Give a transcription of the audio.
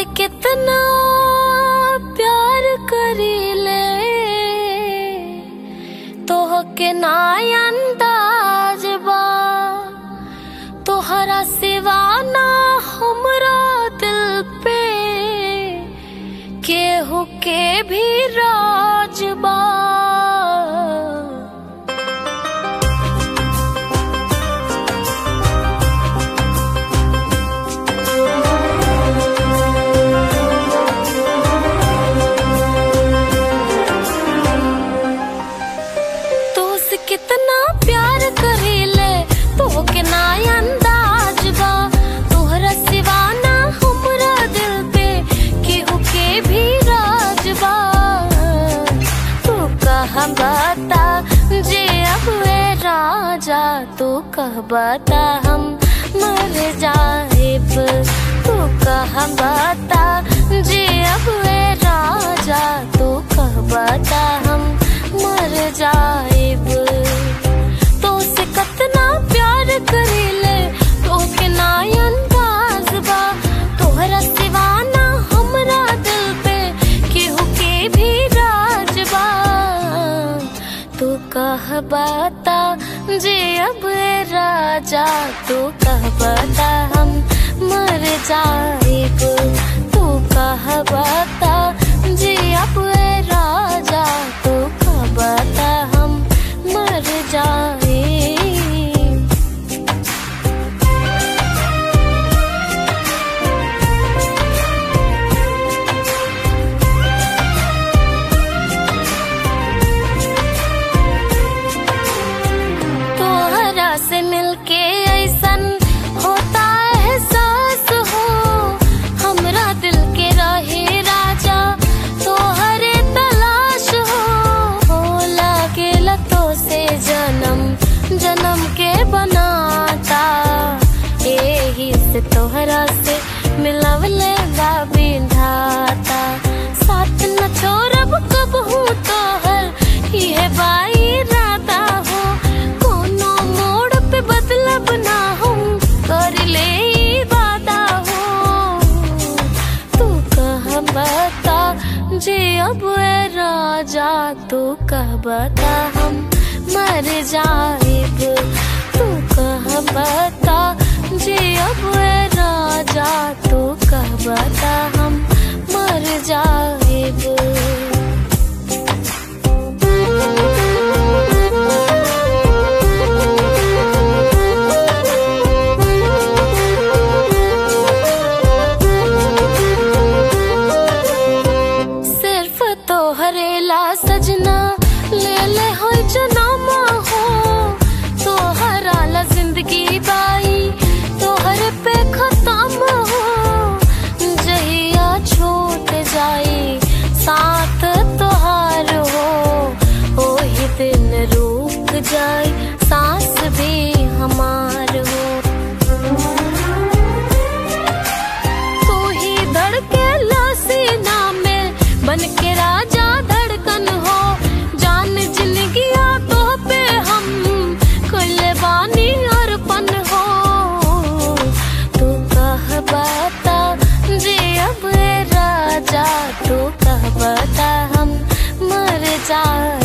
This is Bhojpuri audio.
कितना प्यार करीले तोहके ना अंदाज बा, तोहरा सिवा ना हमरा दिल पे केहू के भी राज बा। कितना प्यार करीले तोहके ना अंदाज बा, तोहरा सिवा ना हमरा दिल पे केहू के भी राज बा। तू कह बता जे अब ए राजा, तू कह बता हम मर जाएब। तू कह बता जे अब ए राजा, तू कह बता हम मर जाएब। तो से कितना प्यार करीले तोहके ना अंदाज बा, तोहरा सिवा ना हमरा दिल पे केहू के भी राज बा। तू कह बता जे अब ए राजा, तू कह बता हम मर जाएब। तू कह बता जे अब ए राजा, तू कह बता हम मर जाएब। तोहरा से मिलके ऐसन होता एहसास हो, हमरा दिल के रहे राजा तोहरे तलाश हो। लागेला तो से जन्म जन्म के बनाता, एही से तोहरा से मिलवले बा विधाता। साथ न छोड़ब कबहू तोहर इहे बाई राता हो, कोनो मोड़ पे बदलब ना हम कर ले वादा हो। तू कह बता जे अब ए राजा, तू कह बता हम मर जाएब। तू कह बता जे अब ए राजा, तू कह बता हम मर जाएब। सिर्फ तोहरे ला सजना ले ले हो जनमा हो, तोहरा ला जिंदगी बाई तोहरे पे खत्म हो। जहिया छूट जाई साथ तोहार हो, ओही दिन रुक जाई सांस भी हमार हो। तू ही धड़के ला सीना में बन के राजा धड़कन हो, जान जिंदगिया तो पे हम कोई बानी अर्पण हो। तू कह बता जे अब ए राजा, तू कह बता हम मर जाए।